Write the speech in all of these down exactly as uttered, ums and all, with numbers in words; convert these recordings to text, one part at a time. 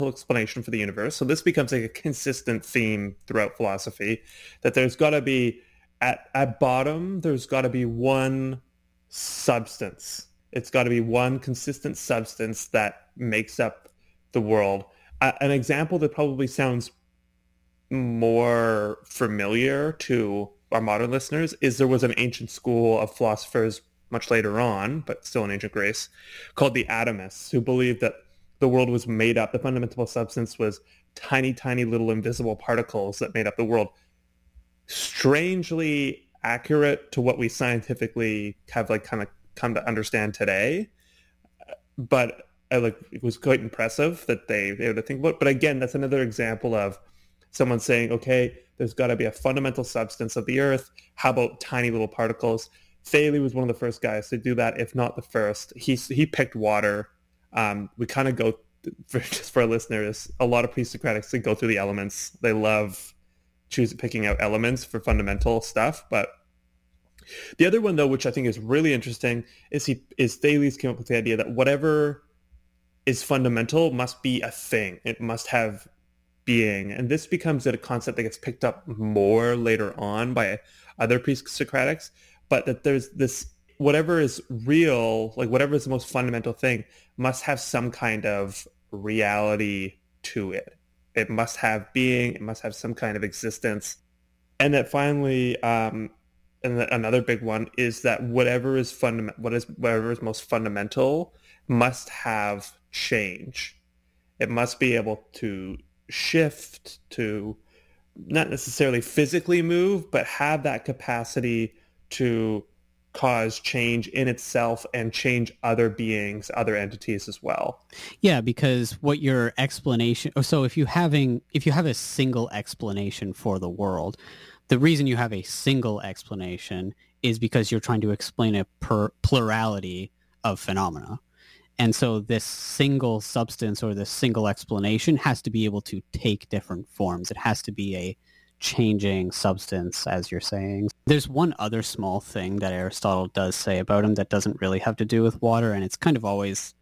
explanation for the universe. So this becomes like a consistent theme throughout philosophy, that there's got to be, at, at bottom, there's got to be one substance. It's got to be one consistent substance that makes up the world. Uh, an example that probably sounds more familiar to our modern listeners is there was an ancient school of philosophers much later on, but still in ancient Greece, called the atomists, who believed that the world was made up, the fundamental substance was tiny, tiny little invisible particles that made up the world. Strangely accurate to what we scientifically have like kind of come to understand today. But I like it was quite impressive that they, they would think about. But again, that's another example of someone saying, okay, there's got to be a fundamental substance of the earth. How about tiny little particles? Thales was one of the first guys to do that, if not the first. He he picked water. Um, we kind of go, for, just for our listeners, a lot of pre-Socratics, they go through the elements. They love choosing picking out elements for fundamental stuff. But the other one, though, which I think is really interesting, is he is Thales came up with the idea that whatever is fundamental must be a thing. It must have being. And this becomes a concept that gets picked up more later on by other pre-Socratics, but that there's this, whatever is real, like whatever is the most fundamental thing, must have some kind of reality to it. It must have being, it must have some kind of existence. And that finally, um, and that another big one is that whatever is fundament, what is whatever is most fundamental must have change. It must be able to shift, to not necessarily physically move, but have that capacity to cause change in itself and change other beings, other entities as well. Yeah, because what your explanation, so if you having if you have a single explanation for the world, the reason you have a single explanation is because you're trying to explain a per plurality of phenomena. And so this single substance or this single explanation has to be able to take different forms. It has to be a changing substance, as you're saying. There's one other small thing that Aristotle does say about him that doesn't really have to do with water, and it's kind of always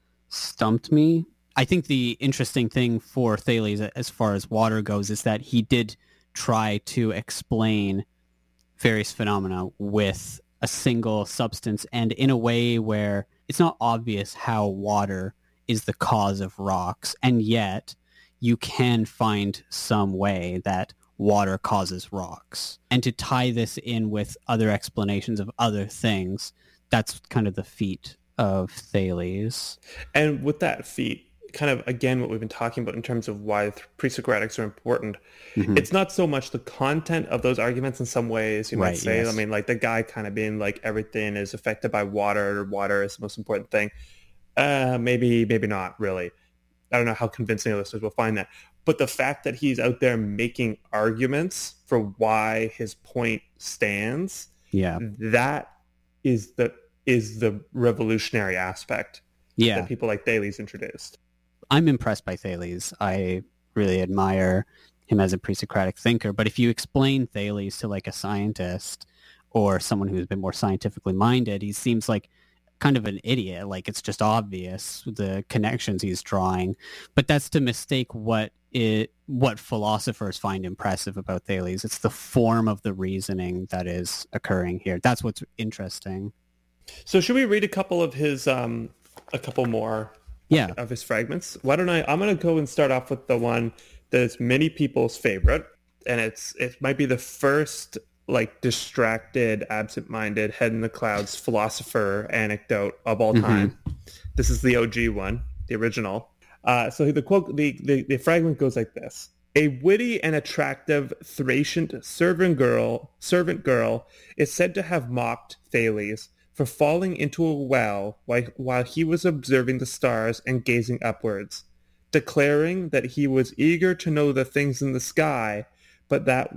stumped me. I think the interesting thing for Thales as far as water goes is that he did try to explain various phenomena with a single substance and in a way where it's not obvious how water is the cause of rocks, and yet you can find some way that water causes rocks. And to tie this in with other explanations of other things, that's kind of the feat of Thales. And with that feat, kind of, again, what we've been talking about in terms of why pre-Socratics are important, mm-hmm. it's not so much the content of those arguments in some ways, you might right, say. Yes. I mean, like the guy kind of being like, everything is affected by water, water is the most important thing. Uh, maybe, maybe not really. I don't know how convincing listeners will find that. But the fact that he's out there making arguments for why his point stands, yeah, that is the is the revolutionary aspect yeah. that people like Thales introduced. I'm impressed by Thales. I really admire him as a pre-Socratic thinker. But if you explain Thales to like a scientist or someone who's been more scientifically minded, he seems like kind of an idiot. Like it's just obvious the connections he's drawing. But that's to mistake what it what philosophers find impressive about Thales. It's the form of the reasoning that is occurring here. That's what's interesting. So should we read a couple of his um a couple more yeah. of his fragments? Why don't I I'm gonna go and start off with the one that is many people's favorite, and it's it might be the first like distracted, absent-minded, head in the clouds philosopher anecdote of all time. Mm-hmm. This is the O G one, the original. Uh, so the quote, the, the, the fragment goes like this: "A witty and attractive Thracian servant girl, servant girl is said to have mocked Thales for falling into a well while, while he was observing the stars and gazing upwards, declaring that he was eager to know the things in the sky, but that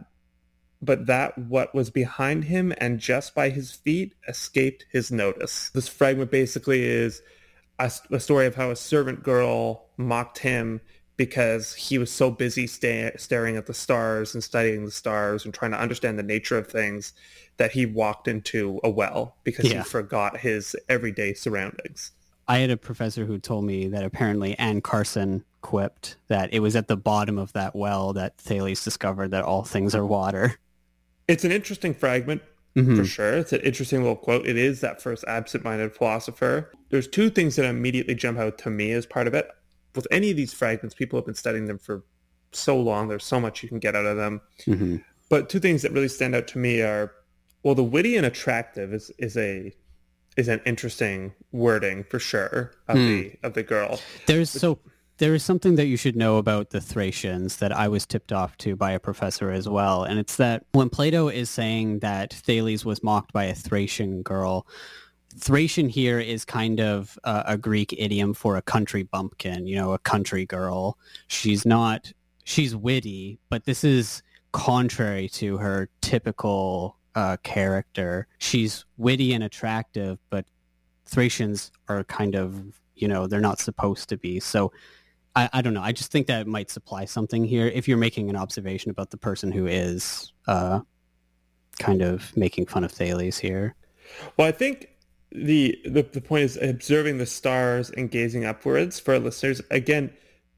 but that what was behind him and just by his feet escaped his notice." This fragment basically is a, a story of how a servant girl mocked him because he was so busy sta- staring at the stars and studying the stars and trying to understand the nature of things that he walked into a well because yeah. he forgot his everyday surroundings. I had a professor who told me that apparently Anne Carson quipped that it was at the bottom of that well that Thales discovered that all things are water. It's an interesting fragment, mm-hmm. for sure. It's an interesting little quote. It is that first absent-minded philosopher. There's two things that immediately jump out to me as part of it. With any of these fragments, people have been studying them for so long. There's so much you can get out of them. Mm-hmm. But two things that really stand out to me are, well, the witty and attractive is, is a is an interesting wording for sure of mm. the of the girl. There's so there is something that you should know about the Thracians that I was tipped off to by a professor as well, and it's that when Plato is saying that Thales was mocked by a Thracian girl, Thracian here is kind of uh, a Greek idiom for a country bumpkin, you know, a country girl. She's not she's witty, but this is contrary to her typical Uh, character. She's witty and attractive, but Thracians are kind of, you know, they're not supposed to be. So I, I don't know. I just think that might supply something here if you're making an observation about the person who is uh, kind of making fun of Thales here. Well, I think the, the the point is observing the stars and gazing upwards for our listeners. Again,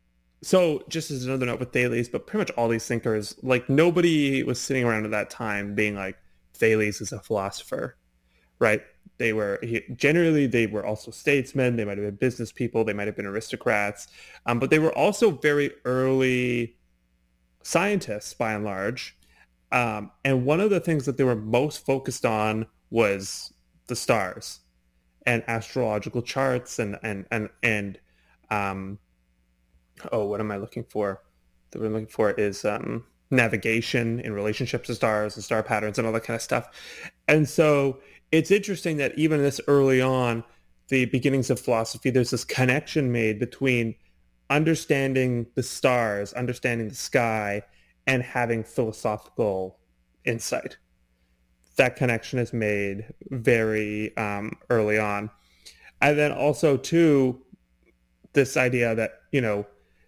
so just as another note with Thales, but pretty much all these thinkers, like nobody was sitting around at that time being like, Thales is a philosopher, right? They were he, generally they were also statesmen. They might have been business people. They might have been aristocrats, um, but they were also very early scientists by and large. Um, and one of the things that they were most focused on was the stars and astrological charts and and and and um, oh, what am I looking for? What I'm looking for is um, navigation in relationships to stars and star patterns and all that kind of stuff. And so it's interesting that even this early on, the beginnings of philosophy, there's this connection made between understanding the stars, understanding the sky, and having philosophical insight. That connection is made very um, early on. And then also, too, this idea that, you know,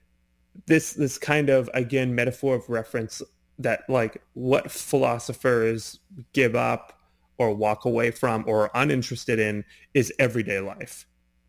this this kind of, again, metaphor of reference that, like, what philosophers give up or walk away from or are uninterested in is everyday life.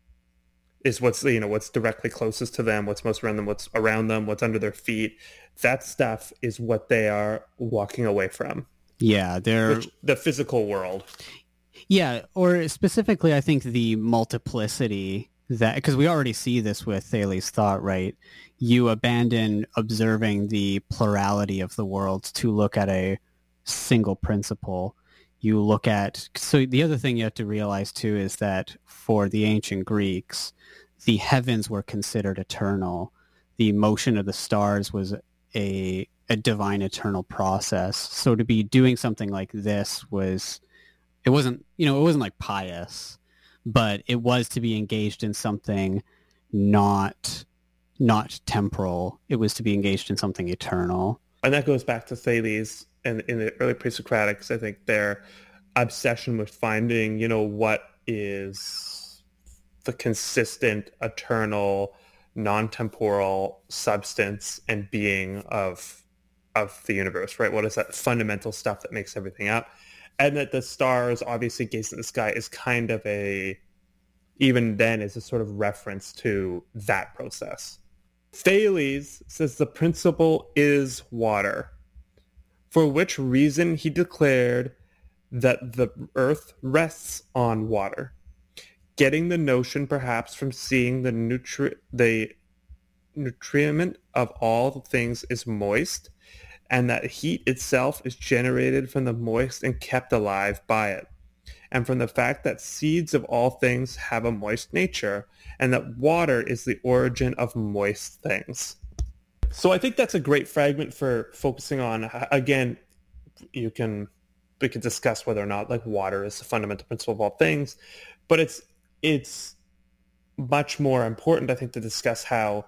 Is what's, you know, what's directly closest to them, what's most around them, what's around them, what's under their feet. That stuff is what they are walking away from. Yeah, they're... Which, the physical world. Yeah, or specifically, I think the multiplicity that... Because we already see this with Thales' thought, right? You abandon observing the plurality of the world to look at a single principle. You look at... So the other thing you have to realize, too, is that for the ancient Greeks, the heavens were considered eternal. The motion of the stars was a, a divine eternal process. So to be doing something like this was... It wasn't, you know, it wasn't like pious, but it was to be engaged in something not not temporal. It was to be engaged in something eternal. And that goes back to Thales and in the early pre-Socratics. I think their obsession with finding, you know, what is the consistent, eternal, non-temporal substance and being of of the universe, right? What is that fundamental stuff that makes everything up? And that the stars, obviously, gazing at the sky is kind of a, even then, is a sort of reference to that process. Thales says the principle is water, for which reason he declared that the earth rests on water, getting the notion perhaps from seeing the nutri- the nutriment of all things is moist, and that heat itself is generated from the moist and kept alive by it, and from the fact that seeds of all things have a moist nature, and that water is the origin of moist things. So I think that's a great fragment for focusing on, again, you can, we could discuss whether or not like water is the fundamental principle of all things, but it's, it's much more important, I think, to discuss how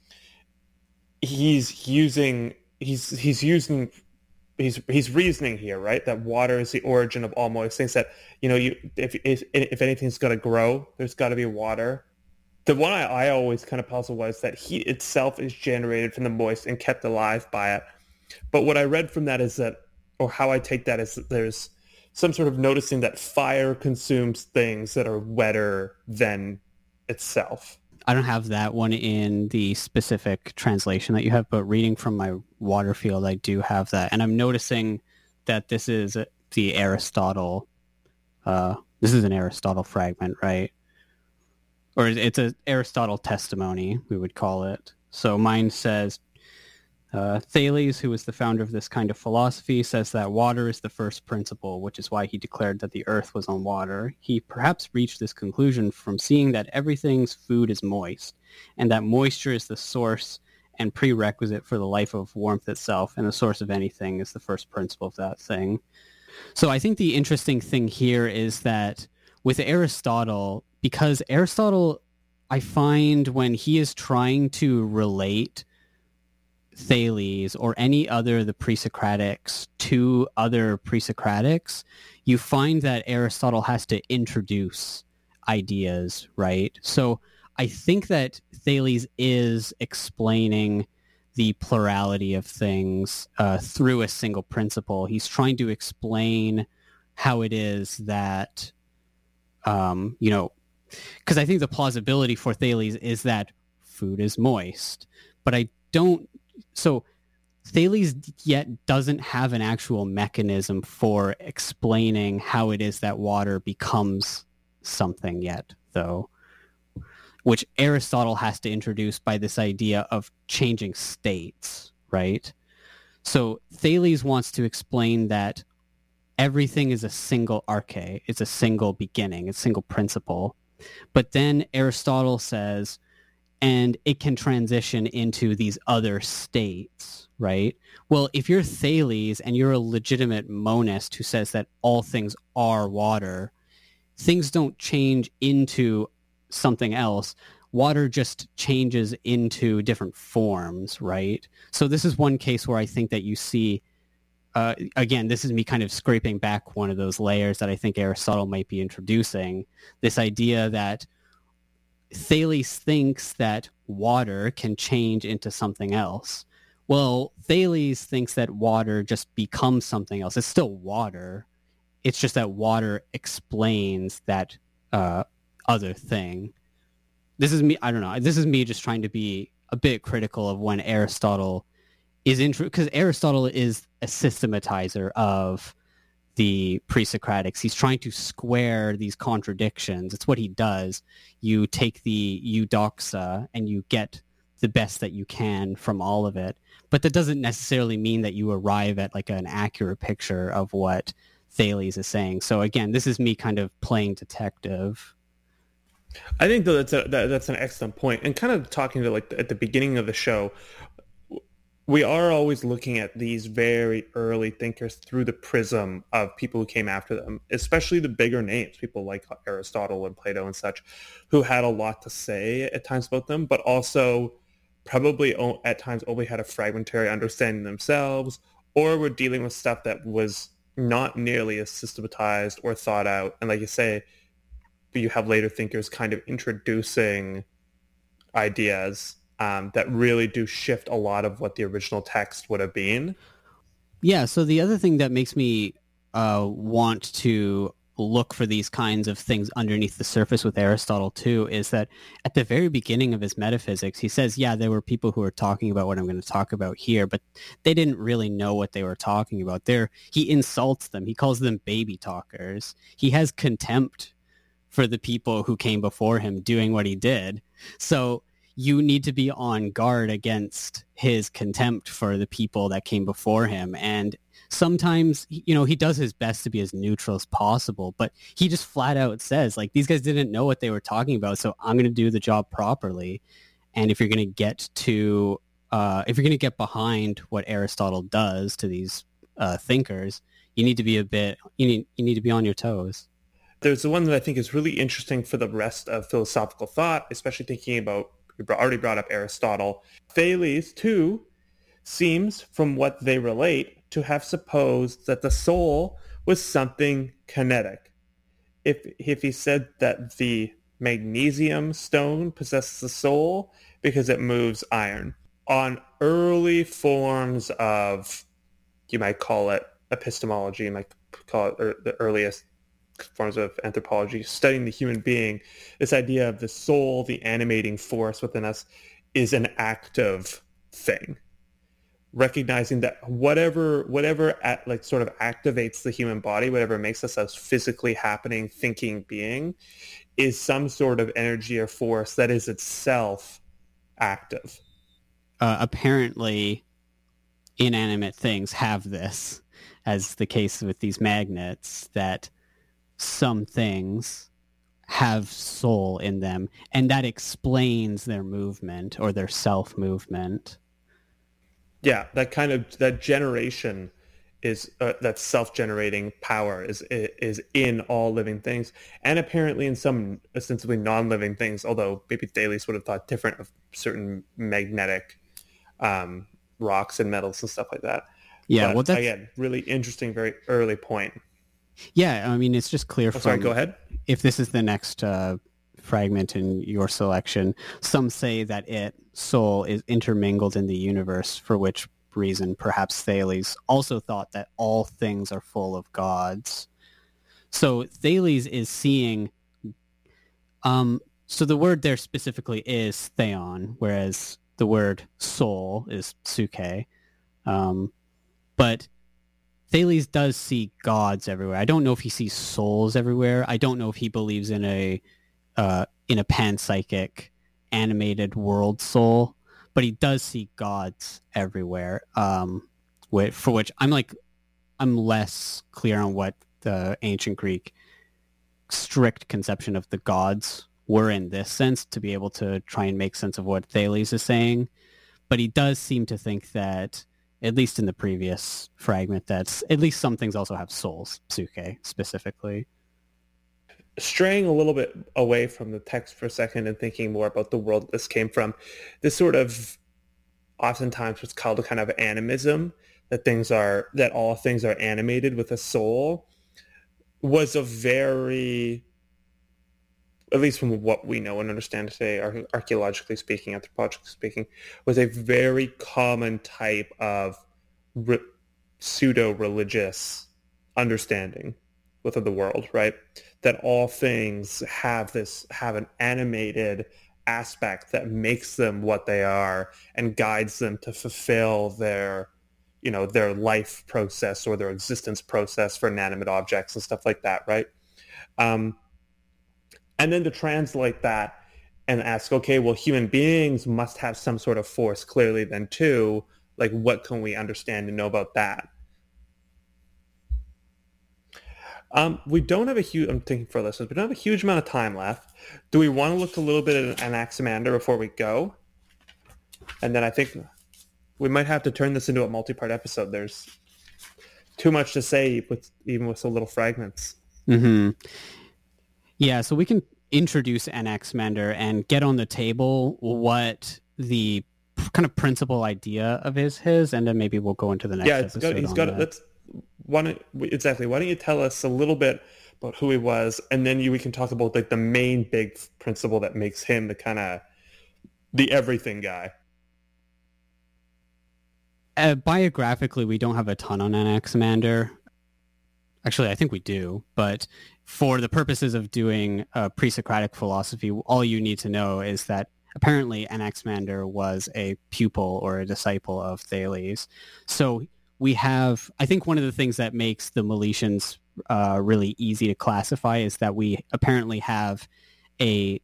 he's using He's he's using he's he's reasoning here, right? That water is the origin of all moist things. That, you know, you if if, if anything's got to grow, there's got to be water. The one I, I always kind of puzzle was that heat itself is generated from the moist and kept alive by it. But what I read from that is that, or how I take that is that there's some sort of noticing that fire consumes things that are wetter than itself. I don't have that one in the specific translation that you have, but reading from my Waterfield, I do have that. And I'm noticing that this is the Aristotle, uh, this is an Aristotle fragment, right? Or it's an Aristotle testimony, we would call it. So mine says, uh, Thales, who was the founder of this kind of philosophy, says that water is the first principle, which is why he declared that the earth was on water. He perhaps reached this conclusion from seeing that everything's food is moist, and that moisture is the source and prerequisite for the life of warmth itself, and the source of anything is the first principle of that thing. So I think the interesting thing here is that with Aristotle, because Aristotle, I find when he is trying to relate Thales or any other of the pre-Socratics to other pre-Socratics, you find that Aristotle has to introduce ideas, right? So I think that Thales is explaining the plurality of things uh, through a single principle. He's trying to explain how it is that, um, you know, because I think the plausibility for Thales is that food is moist, but I don't. So Thales yet doesn't have an actual mechanism for explaining how it is that water becomes something yet, though, which Aristotle has to introduce by this idea of changing states, right? So Thales wants to explain that everything is a single arche, it's a single beginning, it's a single principle. But then Aristotle says, and it can transition into these other states, right? Well, if you're Thales and you're a legitimate monist who says that all things are water, things don't change into something else. Water just changes into different forms, right? So this is one case where I think that you see, uh, again, this is me kind of scraping back one of those layers that I think Aristotle might be introducing, this idea that Thales thinks that water can change into something else. Well, Thales thinks that water just becomes something else. It's still water. It's just that water explains that uh, other thing. This is me, I don't know, this is me just trying to be a bit critical of when Aristotle is intro, because Aristotle is a systematizer of the pre-Socratics. He's trying to square these contradictions. It's what he does. You take the eudoxa and you get the best that you can from all of it. But that doesn't necessarily mean that you arrive at like an accurate picture of what Thales is saying. So again, this is me kind of playing detective. I think though that's a, that, that's an excellent point. And kind of talking to like at the beginning of the show, we are always looking at these very early thinkers through the prism of people who came after them, especially the bigger names, people like Aristotle and Plato and such, who had a lot to say at times about them, but also probably at times only had a fragmentary understanding themselves, or were dealing with stuff that was not nearly as systematized or thought out. And like you say, you have later thinkers kind of introducing ideas Um, that really do shift a lot of what the original text would have been. Yeah, so the other thing that makes me uh, want to look for these kinds of things underneath the surface with Aristotle too is that at the very beginning of his metaphysics, he says, yeah, there were people who were talking about what I'm going to talk about here, but they didn't really know what they were talking about. They're, he insults them. He calls them baby talkers. He has contempt for the people who came before him doing what he did. So you need to be on guard against his contempt for the people that came before him. And sometimes, you know, he does his best to be as neutral as possible, but he just flat out says, like, these guys didn't know what they were talking about, so I'm going to do the job properly. And if you're going to get to, uh, if you're going to get behind what Aristotle does to these uh, thinkers, you need to be a bit, you need, you need to be on your toes. There's the one that I think is really interesting for the rest of philosophical thought, especially thinking about, we already brought up Aristotle. Thales, too, seems, from what they relate, to have supposed that the soul was something kinetic. If if he said that the magnesium stone possesses the soul because it moves iron. On early forms of, you might call it epistemology, you might call it the earliest forms of anthropology, studying the human being, this idea of the soul, the animating force within us, is an active thing. Recognizing that whatever whatever at, like sort of activates the human body, whatever makes us a physically happening, thinking being, is some sort of energy or force that is itself active. Uh, apparently, inanimate things have this, as the case with these magnets, that some things have soul in them, and that explains their movement or their self-movement. Yeah, that kind of that generation is uh, that self-generating power is is in all living things, and apparently in some ostensibly non-living things. Although maybe Thales would have thought different of certain magnetic um, rocks and metals and stuff like that. Yeah, but, well, that's again, really interesting, very early point. Yeah, I mean, it's just clear. Oh, from, sorry, go ahead. If this is the next uh, fragment in your selection, some say that it, soul, is intermingled in the universe, for which reason perhaps Thales also thought that all things are full of gods. So Thales is seeing... Um, so the word there specifically is theon, whereas the word soul is psyche. Um, but Thales does see gods everywhere. I don't know if he sees souls everywhere. I don't know if he believes in a uh, in a panpsychic animated world soul, but he does see gods everywhere. Um, with, for which I'm like, I'm less clear on what the ancient Greek strict conception of the gods were in this sense to be able to try and make sense of what Thales is saying. But he does seem to think that, at least in the previous fragment, that's at least some things also have souls, psyche specifically. Straying a little bit away from the text for a second and thinking more about the world this came from, this sort of oftentimes what's called a kind of animism, that things are, that all things are animated with a soul, was a very, at least from what we know and understand today, archaeologically speaking, anthropologically speaking, was a very common type of re- pseudo-religious understanding within the world, right? That all things have this, have an animated aspect that makes them what they are and guides them to fulfill their, you know, their life process or their existence process for inanimate objects and stuff like that, right? Um, and then to translate that and ask, okay, well, human beings must have some sort of force clearly then too. Like, what can we understand and know about that? Um, we don't have a huge, I'm thinking for listeners, we don't have a huge amount of time left. Do we want to look a little bit at Anaximander before we go? And then I think we might have to turn this into a multi-part episode. There's too much to say with even with so little fragments. Mm-hmm. Yeah, so we can introduce Anaximander and get on the table what the kind of principal idea of his his, and then maybe we'll go into the next yeah, it's episode. Got, he's on got that. Let's why don't, exactly. Why don't you tell us a little bit about who he was, and then you, we can talk about like the main big principle that makes him the kind of the everything guy. Uh, biographically, we don't have a ton on Anaximander. Actually, I think we do, but for the purposes of doing uh, pre-Socratic philosophy, all you need to know is that apparently Anaximander was a pupil or a disciple of Thales. So we have, I think one of the things that makes the Meletians uh, really easy to classify is that we apparently have a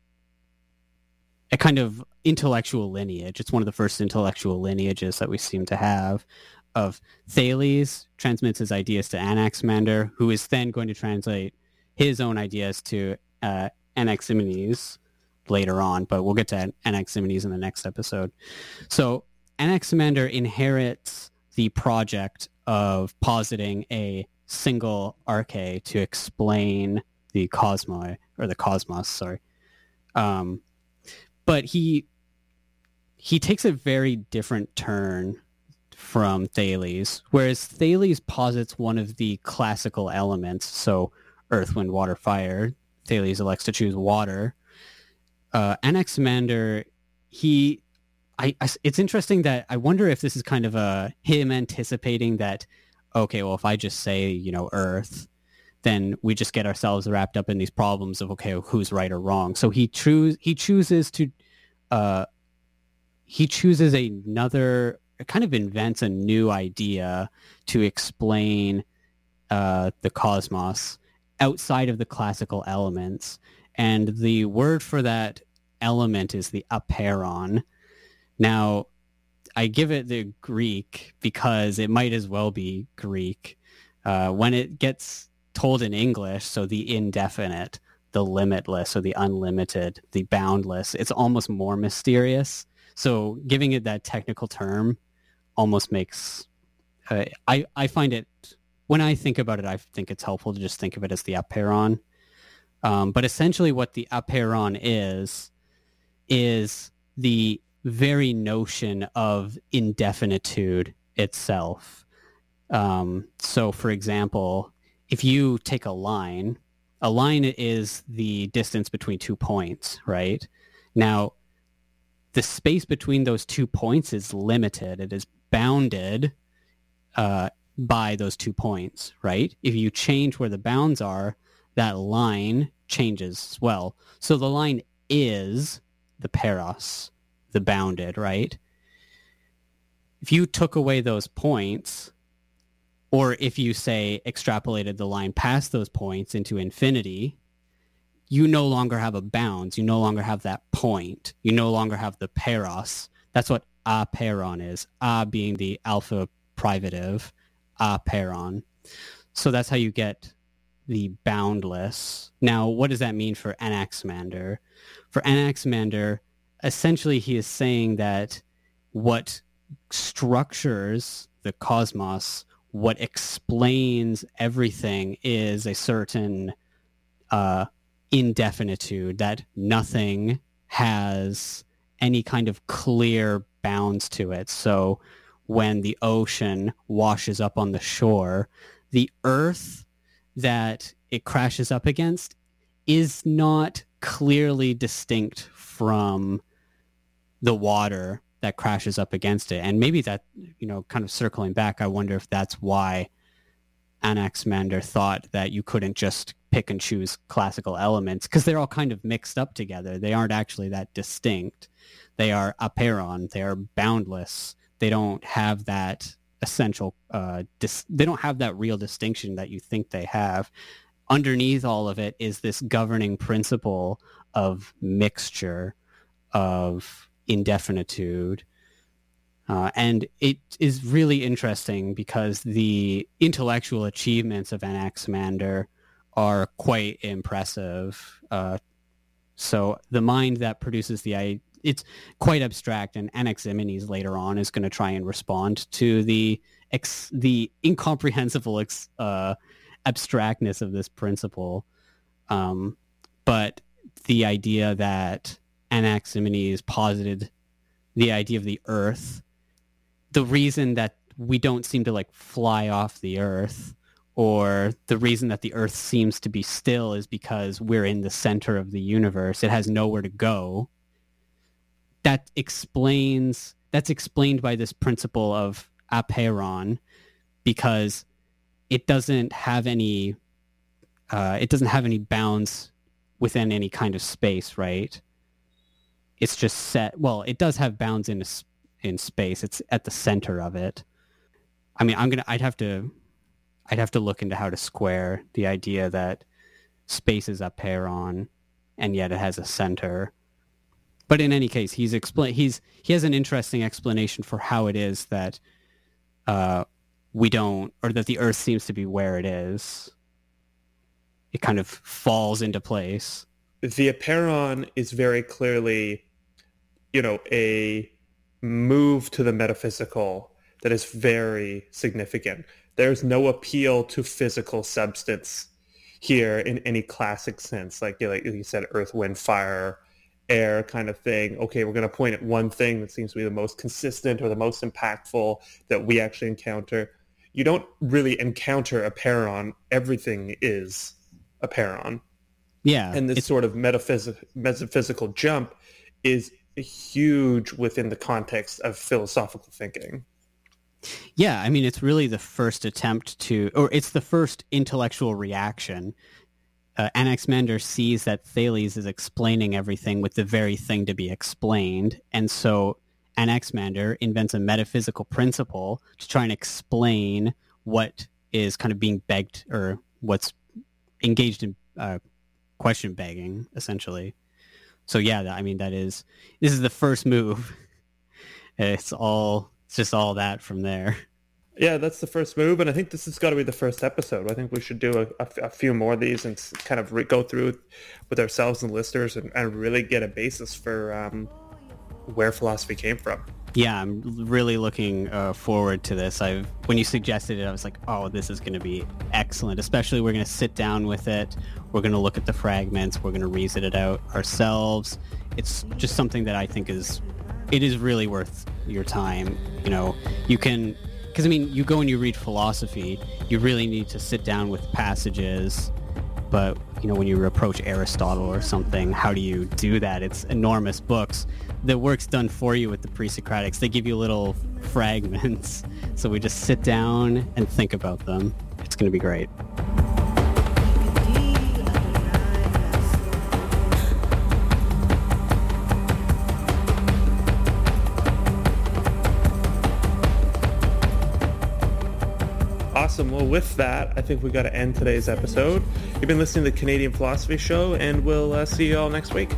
a kind of intellectual lineage. It's one of the first intellectual lineages that we seem to have of Thales transmits his ideas to Anaximander, who is then going to translate his own ideas to uh, Anaximenes later on, but we'll get to Anaximenes in the next episode. So Anaximander inherits the project of positing a single arche to explain the cosmos, or the cosmos, sorry. Um, but he he takes a very different turn from Thales, whereas Thales posits one of the classical elements, so earth, wind, water, fire. Thales elects to choose water. Uh, Anaximander, he, I, I, it's interesting that I wonder if this is kind of a him anticipating that, okay, well, if I just say, you know, earth, then we just get ourselves wrapped up in these problems of, okay, who's right or wrong. So he choose he chooses to uh, he chooses another, kind of invents a new idea to explain uh, the cosmos outside of the classical elements. And the word for that element is the apeiron. Now, I give it the Greek because it might as well be Greek. Uh, when it gets told in English, so the indefinite, the limitless, or the unlimited, the boundless, it's almost more mysterious. So giving it that technical term almost makes, uh, I, I find it, when I think about it, I think it's helpful to just think of it as the apeiron. Um, but essentially what the apeiron is, is the very notion of indefinitude itself. Um, so, for example, if you take a line, a line is the distance between two points, right? Now, the space between those two points is limited. It is bounded uh, by those two points, right? If you change where the bounds are, that line changes as well. So the line is the peiros, the bounded, right? If you took away those points, or if you, say, extrapolated the line past those points into infinity, you no longer have a bounds. You no longer have that point. You no longer have the peiros. That's what apeiron is. A being the alpha privative, apeiron. So that's how you get the boundless. Now, what does that mean for Anaximander? For Anaximander, essentially he is saying that what structures the cosmos, what explains everything, is a certain uh, indefinitude, that nothing has any kind of clear bounds to it. So when the ocean washes up on the shore, the earth that it crashes up against is not clearly distinct from the water that crashes up against it. And maybe that, you know, kind of circling back, I wonder if that's why Anaximander thought that you couldn't just pick and choose classical elements, because they're all kind of mixed up together. They aren't actually that distinct. They are apeiron. They are boundless. They don't have that essential, uh, dis- they don't have that real distinction that you think they have. Underneath all of it is this governing principle of mixture, of indefinitude. Uh, and it is really interesting because the intellectual achievements of Anaximander are quite impressive. Uh, so the mind that produces the, it's quite abstract, and Anaximenes later on is going to try and respond to the ex, the incomprehensible ex, uh, abstractness of this principle. Um, but the idea that Anaximenes posited the idea of the Earth, the reason that we don't seem to like fly off the Earth, or the reason that the Earth seems to be still, is because we're in the center of the universe. It has nowhere to go. That explains, that's explained by this principle of apeiron, because it doesn't have any, uh, it doesn't have any bounds within any kind of space, right? It's just set. Well, it does have bounds in in space. It's at the center of it. I mean, I'm gonna. I'd have to. I'd have to look into how to square the idea that space is apeiron, and yet it has a center. But in any case, he's explain. He's he has an interesting explanation for how it is that uh, we don't, or that the Earth seems to be where it is. It kind of falls into place. The apeiron is very clearly, you know, a move to the metaphysical that is very significant. There's no appeal to physical substance here in any classic sense, like, you know, like you said, earth, wind, fire, air kind of thing. Okay, we're going to point at one thing that seems to be the most consistent or the most impactful that we actually encounter. You don't really encounter apeiron. Everything is apeiron. Yeah. And this sort of metaphysical metaphysical jump is huge within the context of philosophical thinking. Yeah, I mean, it's really the first attempt to, or it's the first intellectual reaction. Uh, Anaximander sees that Thales is explaining everything with the very thing to be explained, and so Anaximander invents a metaphysical principle to try and explain what is kind of being begged, or what's engaged in uh, question begging, essentially. So yeah, I mean, that is, this is the first move. It's all, it's just all that from there. Yeah, that's the first move, and I think this has got to be the first episode. I think we should do a, a, a few more of these and kind of re- go through with ourselves and listeners and, and really get a basis for um, where philosophy came from. Yeah, I'm really looking uh, forward to this. I've when you suggested it, I was like, oh, this is going to be excellent. Especially we're going to sit down with it. We're going to look at the fragments. We're going to reason it out ourselves. It's just something that I think is, it is really worth your time. You know, you can, because I mean, you go and you read philosophy, you really need to sit down with passages. But, you know, when you approach Aristotle or something, how do you do that? It's enormous books. The work's done for you with the pre-Socratics. They give you little fragments. So we just sit down and think about them. It's going to be great. Awesome. Well, with that, I think we got to end today's episode. You've been listening to the Canadian Philosophy Show, and we'll uh, see you all next week.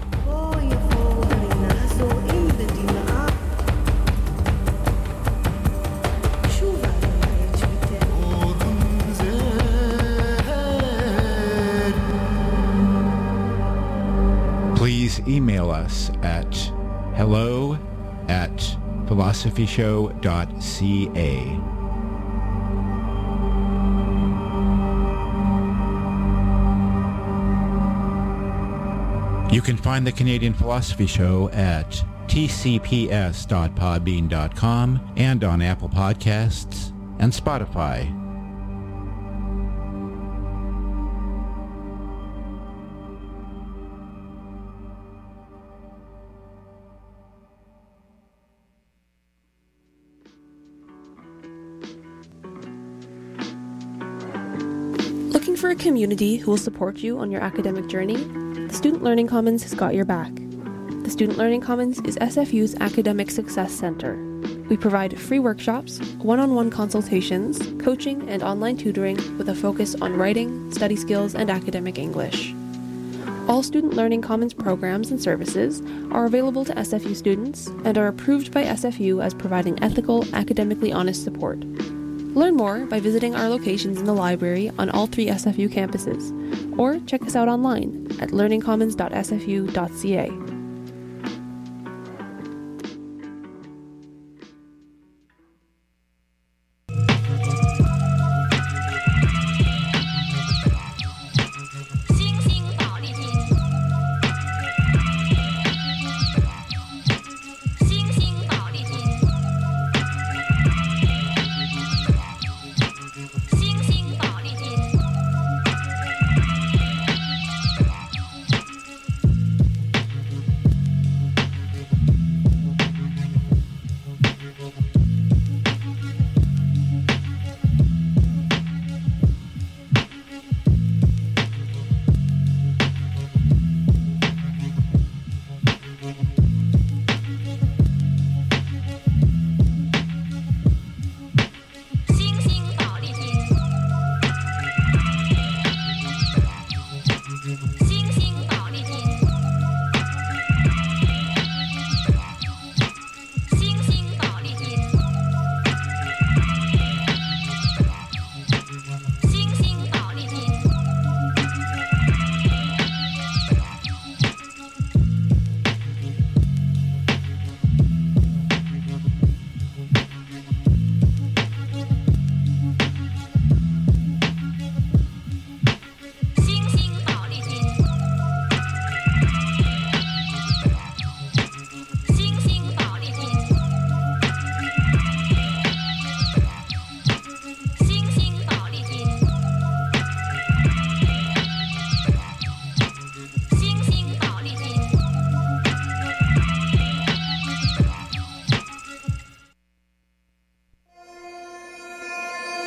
Please email us at hello at philosophyshow dot c a. You can find the Canadian Philosophy Show at t c p s dot podbean dot com and on Apple Podcasts and Spotify. Looking for a community who will support you on your academic journey? The Student Learning Commons has got your back. The Student Learning Commons is S F U's Academic Success Center. We provide free workshops, one-on-one consultations, coaching, and online tutoring with a focus on writing, study skills, and academic English. All Student Learning Commons programs and services are available to S F U students and are approved by S F U as providing ethical, academically honest support. Learn more by visiting our locations in the library on all three S F U campuses, or check us out online at learning commons dot s f u dot c a.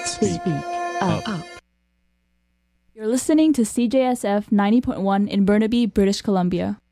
Speak, up. up. You're listening to C J S F ninety point one in Burnaby, British Columbia.